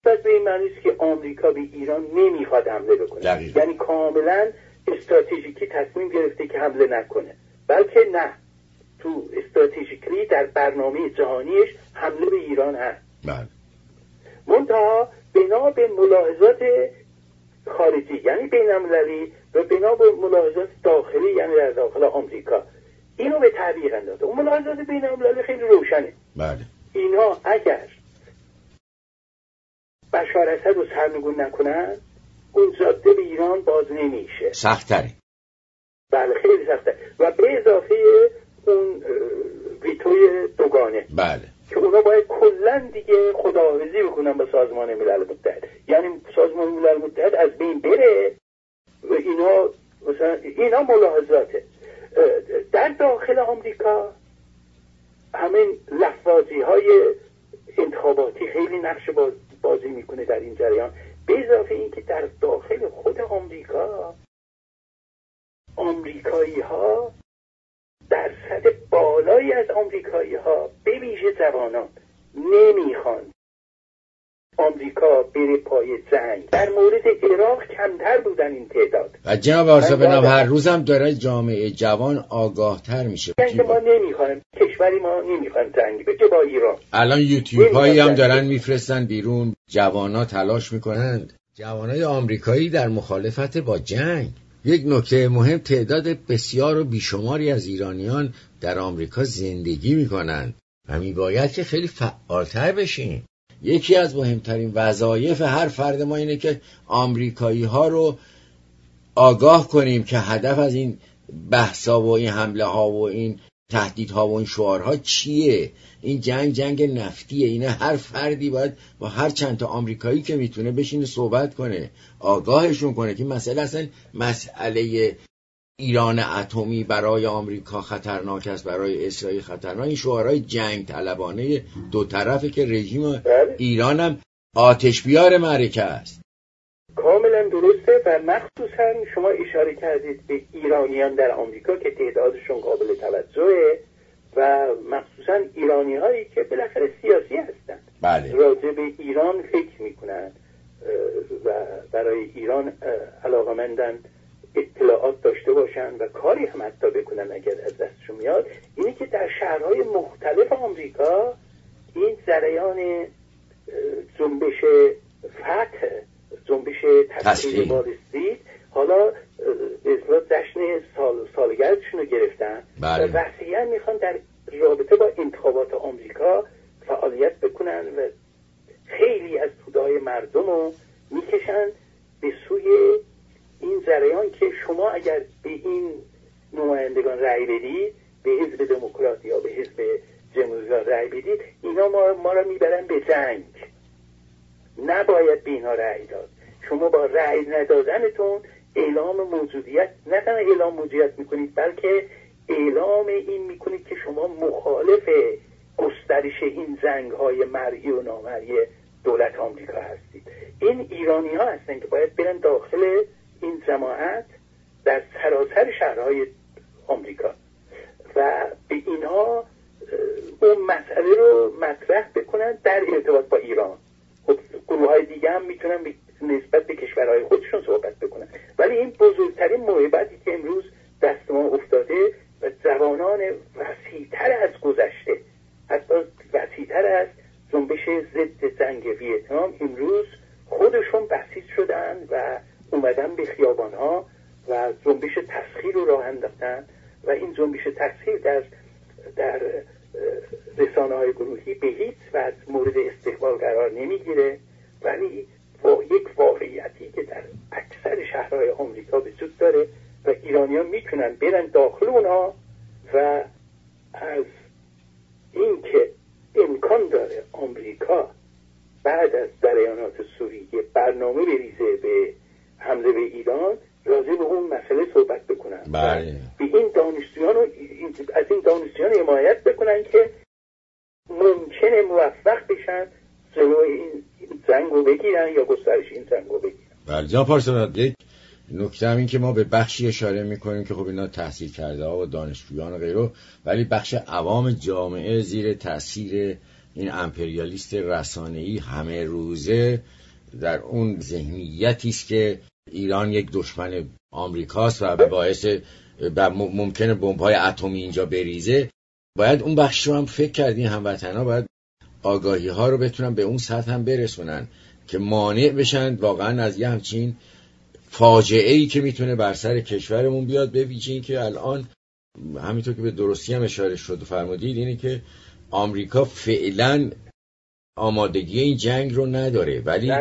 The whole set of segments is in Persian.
پس به این معنی است که آمریکا به ایران نمیخواد حمله بکنه. دقیقا. یعنی کاملا استراتژیکی تصمیم گرفته که حمله نکنه، بلکه نه، تو استراتژیکلی در برنامه جهانیش حمله به ایران هست. بله. منتها بنا به ملاحظات خارجی یعنی بین‌المللی و بنا به ملاحظات داخلی یعنی در داخل آمریکا اینو به تعبیق انداخته. اون ملاحظات بین‌المللی خیلی روشنه. بله. اینا اگر بشار اسد رو سرنگون نکنن اون جاده به ایران باز نمیشه. سخت‌تره. بله خیلی سخته. و به اضافه اون ویتوی دوگانه. بله. که اونا باید کلن دیگه خداحافظی بکنن با سازمان ملل متحد. یعنی سازمان ملل متحد از بین بره و اینا مثلا اینا ملاحظاته. در داخل آمریکا همین لفاظی های انتخاباتی خیلی نقش بازی میکنه در این جریان. به اضافه این که در داخل خود آمریکا آمریکایی ها درصد بالایی از آمریکایی ها به ویژه جوانان نمیخوان آمریکا بره پای جنگ. در مورد عراق کمتر بودن این تعداد. و جناب آرزو بنام هر روزم داره جامعه جوان آگاه تر میشه. یعنی ما نمیخوایم، کشوری ما نمیخوایم جنگ بشه با ایران. الان یوتیوب هایی هم دارن میفرستن بیرون، جوانا تلاش میکنند، جوانای آمریکایی در مخالفت با جنگ. یک نکته مهم، تعداد بسیار و بیشماری از ایرانیان در آمریکا زندگی میکنند و میباید که خیلی فعالتر بشیم. یکی از مهمترین وظایف هر فرد ما اینه که آمریکایی ها رو آگاه کنیم که هدف از این بحثا و این حمله ها و این تهدیدها و این شعارها چیه. این جنگ نفتیه. اینه هر فردی باید با هر چند تا آمریکایی که میتونه بشینه صحبت کنه، آگاهشون کنه که مسئله اصلا مسئله ایران اتمی برای آمریکا خطرناک است، برای اسرائیل خطرناک. این شعارهای جنگ طلبانه دو طرفه که رژیم ایران هم آتش بیار معرکه است. کاملا درسته. و مخصوصا شما اشاره کردید به ایرانیان در آمریکا که تعدادشون قابل توجهه و مخصوصا ایرانی هایی که بالاخره سیاسی هستن. بله. راجع به ایران فکر میکنن و برای ایران علاقمندن اطلاعات داشته باشن و کاری هم حتی بکنن اگر از دستشون میاد. اینه که در شهرهای مختلف آمریکا این جریان جنبش فتح، جنبش تسلیم وال استریت حالا به اصطلاح جشن سالگردشون رو گرفتن. بله. و وسیعا میخوان در رابطه با انتخابات آمریکا فعالیت بکنن و خیلی از توده‌های مردم رو میکشن به سوی این جریان که شما اگر به این نمایندگان رأی بدید، به حزب دموکرات یا به حزب جمهوری رأی بدید، اینا ما را میبرن به جنگ. نباید به اینا رأی داد. شما با رأی ندادنتون اعلام موجودیت، نه تنها اعلام موجودیت میکنید بلکه اعلام این میکنید که شما مخالف گسترش این جنگ‌های مرئی و نامرئی دولت آمریکا هستید. این ایرانی ها هستن که باید برن داخل این جماعت در سراسر شهرهای آمریکا و به اینها اون مسئله رو مطرح بکنن در ارتباط با ایران. خب گروه های دیگه هم میتونن نسبت به کشورهای خودشون صحبت بکنن، ولی این بزرگترین موهبتی که امروز دست ما افتاده و جوانان وسیع‌تر از گذشته، حتی وسیع‌تر از جنبش ضد جنگ ویتنام، امروز خودشون بسیج شدن و اومدن به خیابان‌ها و جنبش تسخیر رو راه انداختن و این جنبش تسخیر در رسانه‌های گروهی به هیچ وجه مورد استقبال قرار نمیگیره، ولی یک واقعیتی که در اکثر شهرهای آمریکا وجود داره و ایرانیان میتونن برن داخل اونها و از اینکه امکان داره آمریکا بعد از جریانات سوریه برنامه بریزه به حمله به ایران، راجع به اون مسئله صحبت بکنن. بله. به این دانشجویان از این دانشجویان حمایت بکنن که ممکنه موفق بشن جلوی این جنگ رو بگیرن یا گسترش این جنگ رو بگیرن. بله جناب پارسا، یک نکته هم این که ما به بخشی اشاره میکنیم که خب اینا تحصیل کرده ها و دانشجویان و غیره، ولی بخش عوام جامعه زیر تاثیر این امپریالیست رسانه‌ای همه روزه در اون ذهنیتی است که ایران یک دشمن آمریکاست و باعث ممکنه بمب‌های اتمی اینجا بریزه، باید اون بخش رو هم فکر کردین هموطنا باید آگاهی ها رو بتونن به اون سطح هم برسونن که مانع بشن واقعا از یه همچین فاجعه‌ای که میتونه بر سر کشورمون بیاد. به ویژه این که الان همینطور که به درستی هم اشاره شد و فرمودید اینه که آمریکا فعلا آمادگی این جنگ رو نداره،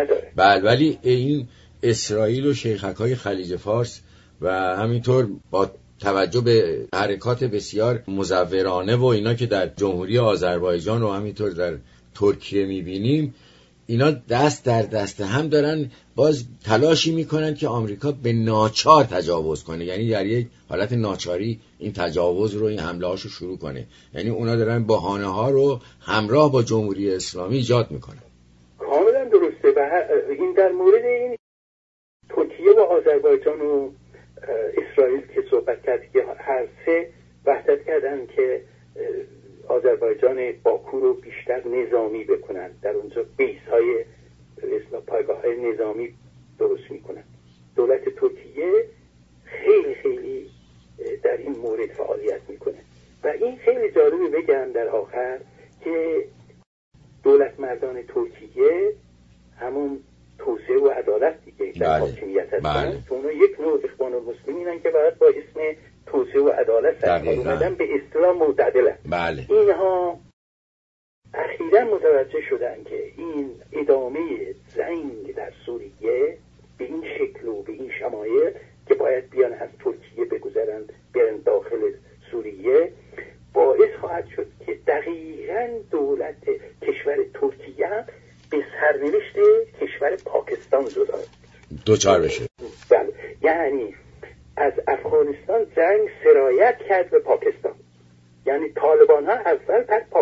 ولی این اسرائیل و شیخک‌های خلیج فارس و همینطور با توجه به حرکات بسیار مزورانه و اینا که در جمهوری آذربایجان و همینطور در ترکیه میبینیم، اینا دست در دست هم دارن باز تلاشی میکنن که آمریکا به ناچار تجاوز کنه، یعنی در یک حالت ناچاری این تجاوز رو، این حمله هاشو شروع کنه. یعنی اونا دارن بهانه ها رو همراه با جمهوری اسلامی ایجاد میکنن. کاملا درسته. و این در مورد این ترکیه و آذربایجان و اسرائیل که صحبت کرد که هر سه وحدت کردن که آذربایجان باکو رو بیشتر نظامی بکنن، در اونجا بیس های پایگاه های نظامی درست میکنن. دولت ترکیه خیلی خیلی در این مورد فعالیت میکنه و این خیلی جالبه بگم در آخر که دولت مردان ترکیه همون توسعه و عدالت دیگه در حاکمیت هستن، اونا یک نوع اخوان المسلمینن که باید با اسم توسعه و عدالت سرکار اومدن، به اصطلاح معتدلن. اینها اخیراً متوجه شدن که این ادامه جنگ در سوریه به این شکل و به این شمایل که باید بیان از ترکیه بگذرن برن داخل سوریه، باعث خواهد شد که دقیقاً دولت کشور ترکیه هم به سرنوشت کشور پاکستان دوچار بشه. بله، یعنی از افغانستان جنگ سرایت کرد به پاکستان. یعنی طالبان ها اول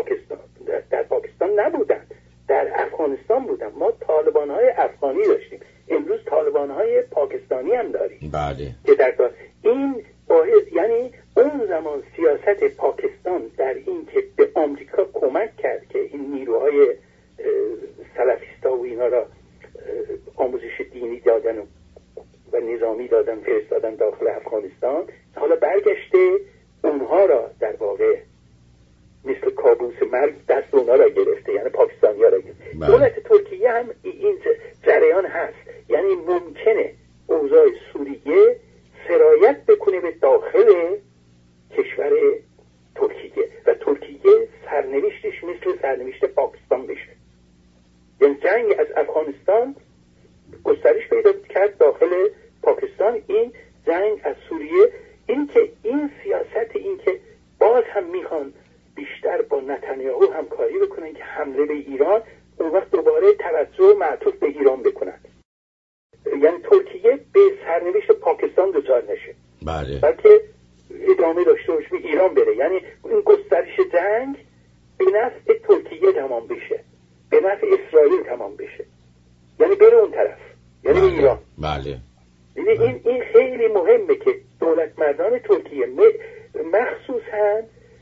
در پاکستان نبودن، در افغانستان بودن. ما طالبان های افغانی داشتیم، امروز طالبان های پاکستانی هم داریم. بله. که در این باعث، یعنی اون زمان سیاست پاکستان در این که به آمریکا کمک کرد که این نیروهای سلفیستا و اینا را آموزش دینی دادن و نظامی دادن، فرستادن داخل افغانستان، حالا برگشته اونها را در واقع مثل کابوس مرگ دست اونها را گرفته، یعنی پاکستانی ها را گرفته. دولت ترکیه هم این جریان هست، یعنی ممکنه اوضاع سوریه سرایت بکنه به داخل کشور ترکیه و ترکیه سرنوشتش مثل سرنوشت پاکستان بشه. یعنی جنگ از افغانستان گسترش پیدا کرد داخل پاکستان، این جنگ از سوریه، این که این سیاست، این که باز هم میخوان بیشتر با نتانیاهو همکاری بکنن که حمله به ایران، اون وقت دوباره توجه معطوف به ایران بکنن، یعنی ترکیه به سرنوشت پاکستان دچار نشه، بلکه ادامه داشته باشه به ایران بره. یعنی این گسترش جنگ به نفع ترکیه تمام بشه، به نفع اسرائیل تمام بشه، یعنی بره اون طرف، یعنی به ایران. بله. یعنی این خیلی مهمه که دولت مردان ترکیه، مخصوصا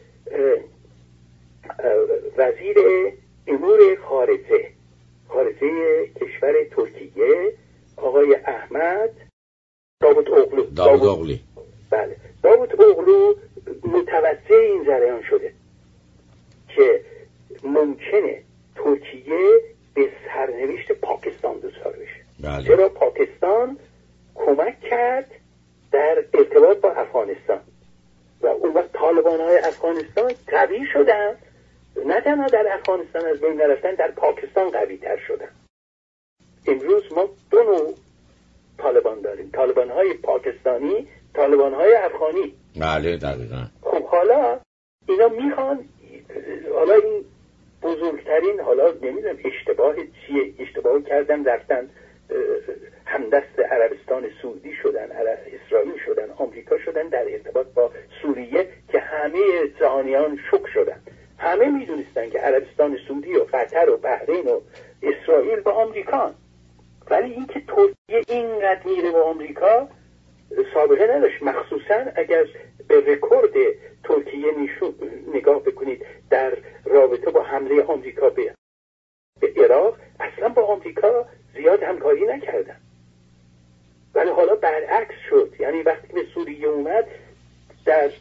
وزیر امور خارجه کشور ترکیه آقای احمد داوود اوغلو، بله، داوود اوغلو متوجه این جریان شده که ممکنه ترکیه به سرنوشت پاکستان دچار بشه. چرا؟ پاکستان کمک کرد در ارتباط با افغانستان و اون وقت طالبان های افغانستان قوی شدن، نه تنها در افغانستان از بین نرفتن، در پاکستان قوی تر شدن. امروز ما دو نوع طالبان داریم، طالبان های پاکستانی، طالبان های افغانی. بله دقیقا. خب حالا اینا میخوان، حالا این بزرگترین، حالا نمیدونم اشتباه چیه، اشتباه کردن، رفتن همدست عربستان سعودی شدن، اسرائیل شدن، آمریکا شدن در ارتباط با سوریه که همه جهانیان شوک شدن. همه میدونستن که عربستان سعودی و قطر و بحرین و اسرائیل با آمریکان، ولی اینکه ترکیه اینقدر میره با آمریکا سابقه نداشت. مخصوصا اگر به رکورد ترکیه نگاه بکنید در رابطه با حمله آمریکا به عراق اصلا با آمریکا زیاد همکاری نکردن، ولی حالا برعکس شد. یعنی وقتی به سوریه اومد در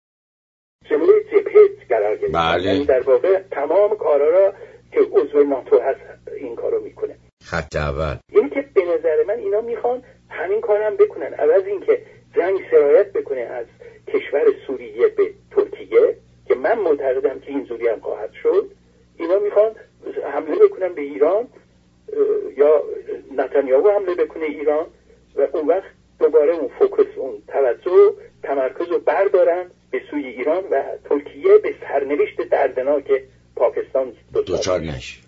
جلوی جبهه قرار گرفت. یعنی در واقع تمام کارا را که عضو ناتو هست این کارو میکنه. خط اول. این که به نظر من اینا میخوان همین کارم بکنن، عوض این که جنگ سرایت بکنه از کشور سوریه به ترکیه که من معتقدم که اینجوری هم خواهد شد. اینا میخوان حمله بکنن به ایران یا نتانیاهو حمله بکنه ایران و اون وقت دوباره اون فوکس، اون توجه، تمرکز رو بردارن به سوی ایران و ترکیه به سرنوشت دردناک پاکستان دوچار نشه.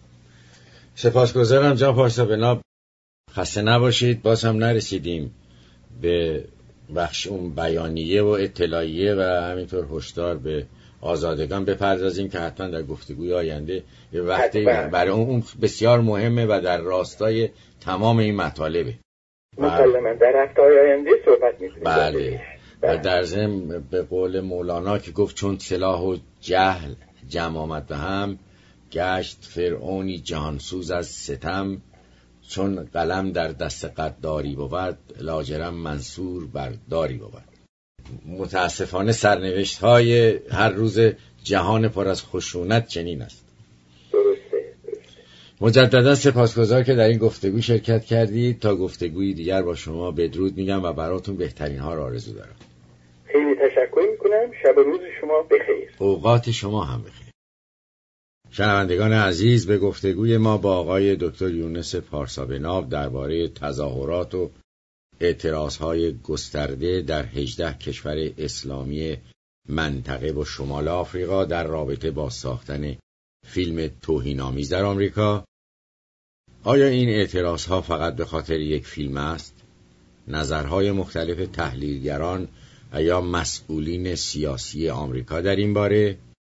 سپاسگزارم جناب پارسا بنا. خسته نباشید. باز هم نرسیدیم به بخش اون بیانیه و اطلاعیه و همینطور هشدار به آزادگان بپردازیم که حتما در گفتگوی آینده یه وقتی برای اون بسیار مهمه و در راستای تمام این مطالبه. مسلماً در هفته‌های آینده صحبت می‌کنیم. بله. و در ضمن به قول مولانا که گفت چون سلاح و جهل جمع آمد به هم، گشت فرعونی جهانسوز از ستم، چون قلم در دست قداری بود، لاجرم منصور بر داری بود. متاسفانه سرنوشت های هر روز جهان پر از خشونت چنین است. درسته. مجددا سپاسگزار که در این گفتگو شرکت کردید. تا گفتگوی دیگر با شما بدرود میگم و براتون بهترین ها را آرزو دارم. خیلی تشکر میکنم. شب و روز شما بخیر. اوقات شما هم بخیر. شنوندگان عزیز، به گفتگوی ما با آقای دکتر یونس پارسا بناب درباره تظاهرات و اعتراضهای گسترده در 18 کشور اسلامی منطقه و شمال آفریقا در رابطه با ساختن فیلم توهین‌آمیز در آمریکا. آیا این اعتراضها فقط به خاطر یک فیلم است؟ نظرهای مختلف تحلیلگران و یا مسئولین سیاسی آمریکا در این باره،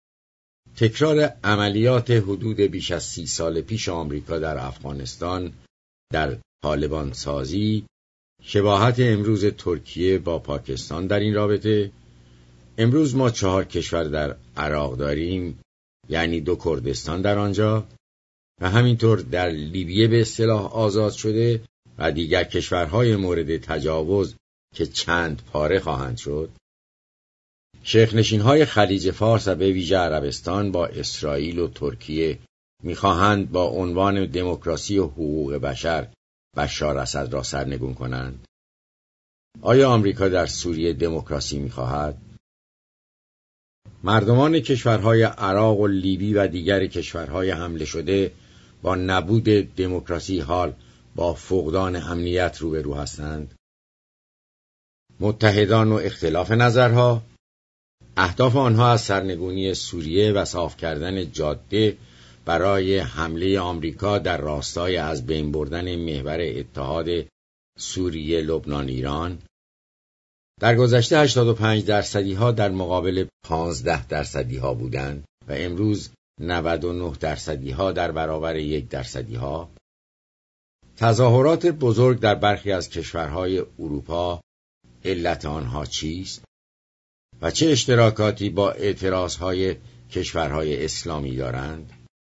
تکرار عملیات حدود بیش از 30 سال پیش آمریکا در افغانستان در طالبان سازی، شباهت امروز ترکیه با پاکستان در این رابطه. امروز ما 4 کشور در عراق داریم، یعنی 2 کردستان در آنجا و همینطور در لیبیه به اصطلاح آزاد شده و دیگر کشورهای مورد تجاوز که چند پاره خواهند شد. شیخ‌نشین‌های خلیج فارس و به ویژه عربستان با اسرائیل و ترکیه می‌خواهند با عنوان دموکراسی و حقوق بشر بشار اسد را سرنگون کنند. آیا آمریکا در سوریه دموکراسی می‌خواهد؟ مردمان کشورهای عراق و لیبی و دیگر کشورهای حمله شده با نبود دموکراسی حال با فقدان امنیت روبرو هستند. متحدان و اختلاف نظرها، اهداف آنها از سرنگونی سوریه و صاف کردن جاده برای حمله آمریکا در راستای از بین بردن محور اتحاد سوریه، لبنان، ایران. در گذشته 85% در مقابل 15% بودند و امروز 99% در برابر 1%. تظاهرات بزرگ در برخی از کشورهای اروپا، علت آنها چیست؟ و چه اشتراکاتی با اعتراضهای کشورهای اسلامی دارند؟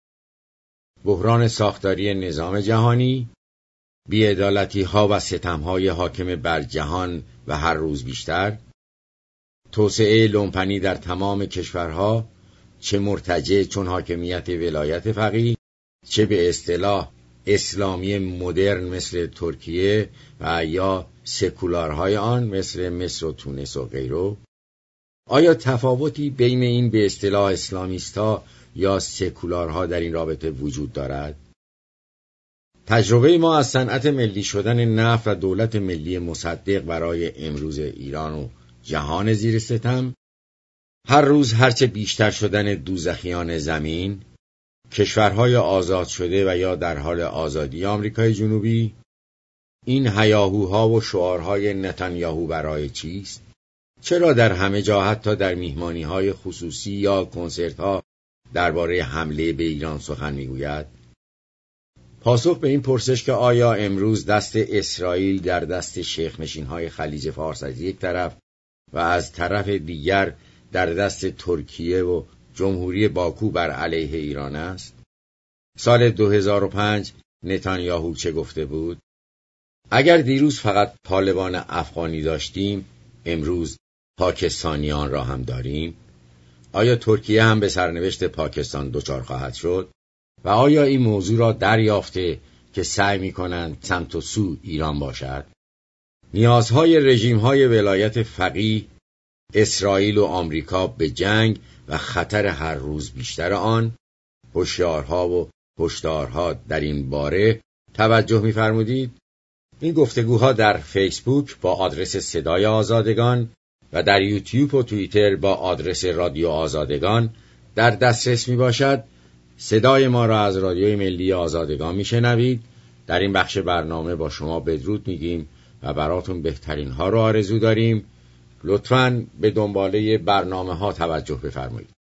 بحران ساختاری نظام جهانی، بی‌عدالتی‌ها و ستم‌های حاکم بر جهان و هر روز بیشتر، توسعه لومپنی در تمام کشورها، چه مرتجع چون حاکمیت ولایت فقیه، چه به اصطلاح اسلامی مدرن مثل ترکیه و یا سکولارهای آن مثل مصر و تونس و غیره. آیا تفاوتی بین این به اصطلاح اسلامیست‌ها یا سکولارها در این رابطه وجود دارد؟ تجربه ما از صنعت ملی شدن نفت و دولت ملی مصدق برای امروز ایران و جهان زیر ستم، هر روز هرچه بیشتر شدن دوزخیان زمین، کشورهای آزاد شده و یا در حال آزادی آمریکای جنوبی، این هیاهوها و شعارهای نتانیاهو برای چیست؟ چرا در همه جا حتی در میهمانی‌های خصوصی یا کنسرت‌ها درباره حمله به ایران سخن میگوید؟ پاسخ به این پرسش که آیا امروز دست اسرائیل در دست شیخ‌نشین‌های خلیج فارس از یک طرف و از طرف دیگر در دست ترکیه و جمهوری باکو بر علیه ایران است؟ سال 2005 نتانیاهو چه گفته بود؟ اگر دیروز فقط طالبان افغانی داشتیم، امروز پاکستانیان را هم داریم؟ آیا ترکیه هم به سرنوشت پاکستان دچار خواهد شد؟ و آیا این موضوع را دریافته که سعی می‌کنند سمت و سو ایران باشد؟ نیازهای رژیم‌های ولایت فقیه، اسرائیل و آمریکا به جنگ و خطر هر روز بیشتر آن، هشیارها و هشدارها در این باره توجه می‌فرمودید؟ این گفتگوها در فیسبوک با آدرس صدای آزادگان و در یوتیوب و توییتر با آدرس رادیو آزادگان در دسترس می باشد. صدای ما را از رادیوی ملی آزادگان می شنوید. در این بخش برنامه با شما بدرود می گیم و براتون بهترین ها را آرزو داریم. لطفاً به دنباله برنامه ها توجه بفرمایید.